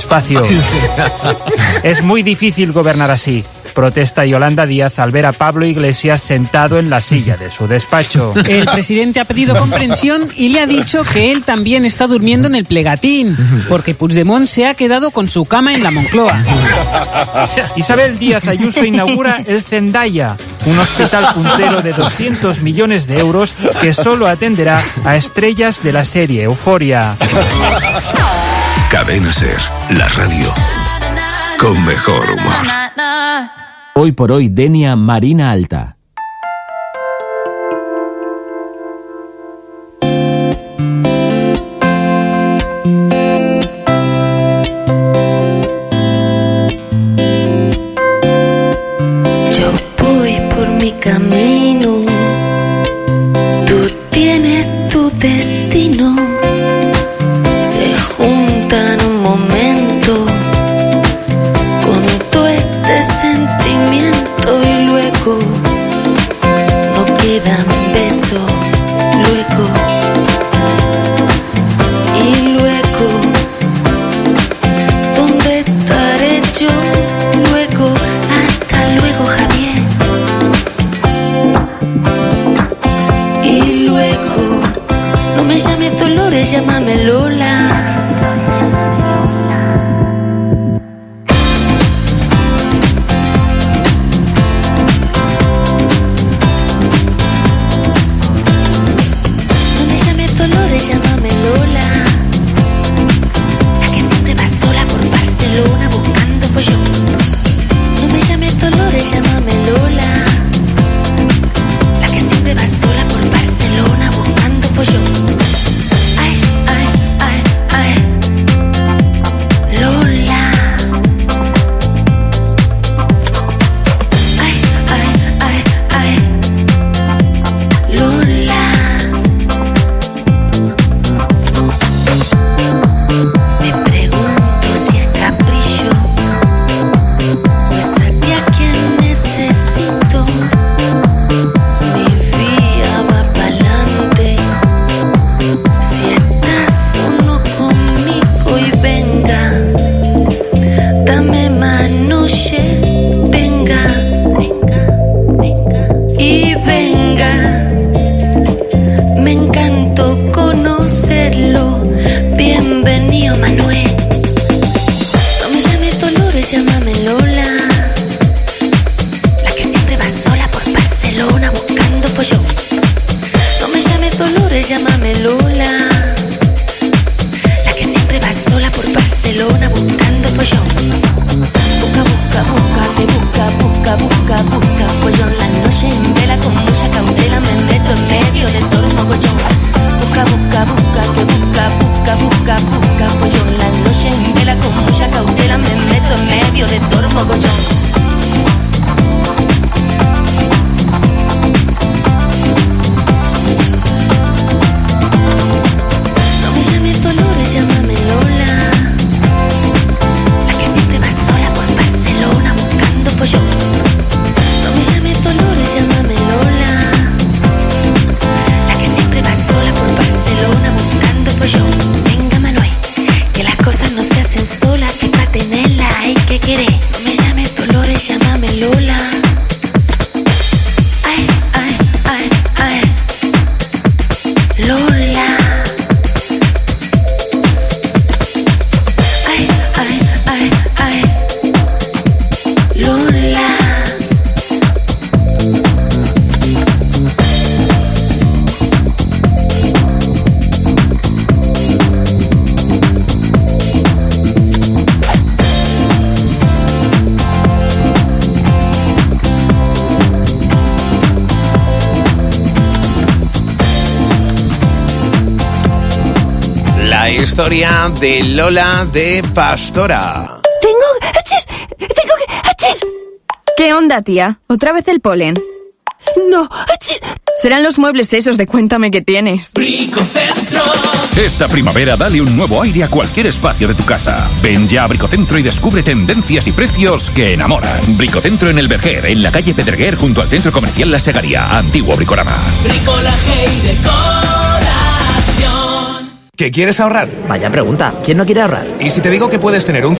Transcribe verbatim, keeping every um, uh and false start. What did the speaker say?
espacio. Es muy difícil gobernar así, protesta Yolanda Díaz al ver a Pablo Iglesias sentado en la silla de su despacho. El presidente ha pedido comprensión y le ha dicho que él también está durmiendo en el plegatín, porque Puigdemont se ha quedado con su cama en la Moncloa. Isabel Díaz Ayuso inaugura el Zendaya, un hospital puntero de doscientos millones de euros que solo atenderá a estrellas de la serie Euforia. Cadena Ser, la radio con mejor humor. Hoy por hoy, Denia Marina Alta. Yo voy por mi camino, tú tienes tu destino. Se juntan un momento con todo este sentimiento y luego no quedan besos, luego y luego ¿dónde estaré yo? Luego, hasta luego, Javier. Y luego no me llames Dolores, llámame Lola. Llámame Lola, la que siempre va sola por Barcelona buscando follón. No me llames Dolores, llámame Lola, la que siempre va sola por Barcelona buscando follón. Ay, ay, ay, ay, Lola. Ay, ay, ay, ay, Lola. Llámame Lola, la que siempre va sola por Barcelona buscando follón. Busca, busca, busca, que busca, busca, busca, busca follón. La noche en vela con mucha cautela me meto en medio de todo un mogollón. Busca, busca, busca, que busca, busca, busca, busca follón. La noche en vela con mucha cautela me meto en medio de todo un mogollón. Llámame Lola, la que siempre va sola por Barcelona buscando follón. No me llames Dolores, llámame Lola, la que siempre va sola por Barcelona buscando follón. Venga Manuel, que las cosas no se hacen solas, que para tenerlas hay que querer. No me llames Dolores, llámame Lola. Ay, ay, ay, ay, Lola. La historia de Lola de Pastora. Tengo... ¡Achis! ¡Tengo que... ¡Achis! ¿Qué onda, tía? ¿Otra vez el polen? No, ¡achis! Serán los muebles esos de Cuéntame qué tienes. Bricocentro. Esta primavera dale un nuevo aire a cualquier espacio de tu casa. Ven ya a Bricocentro y descubre tendencias y precios que enamoran. Bricocentro en El Verger, en la calle Pedreguer, junto al Centro Comercial La Segaría. Antiguo Bricorama. Bricolaje y decoración. ¿Qué quieres ahorrar? Vaya pregunta, ¿quién no quiere ahorrar? ¿Y si te digo que puedes tener un